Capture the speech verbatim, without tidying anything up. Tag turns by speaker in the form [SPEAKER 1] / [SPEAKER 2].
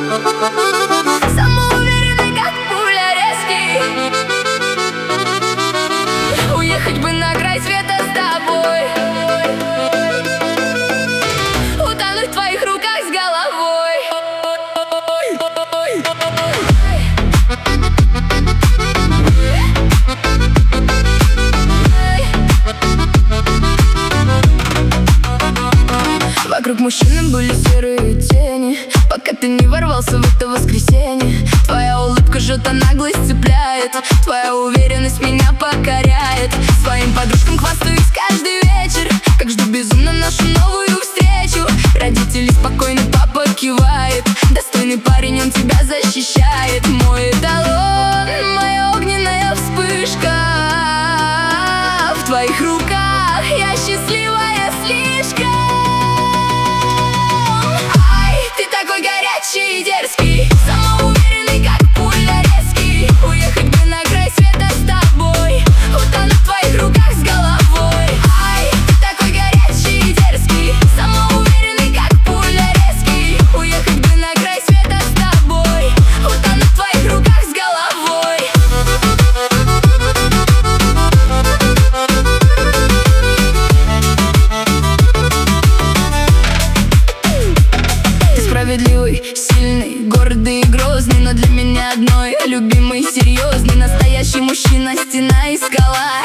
[SPEAKER 1] Самоуверенный, как пуля, резкий. Уехать бы на край света с тобой, утонуть в твоих руках с головой. Вокруг мужчины были серые тени, пока ты не ворвался в это воскресенье. Твоя улыбка жжет, а наглость цепляет, твоя уверенность меня покоряет. Своим подружкам хвастаюсь каждый вечер, как жду безумно нашу новую встречу. Родители спокойно, папа кивает, достойный парень, он тебя защищает. Мой эталон, моя огненная вспышка. В твоих руках я счастливая слишком. Горячий и дерзкий, самоуверенный, как пуля, резкий. Уехать бы на край света с тобой, утонуть в твоих руках с головой. Ай, ты такой горячий и дерзкий, самоуверенный, как пуля, резкий. Уехать бы на край света с тобой, утонуть в твоих руках с головой. Ты справедливый, сильный, гордый и грозный, но для меня одной любимый, серьезный, настоящий мужчина, стена и скала.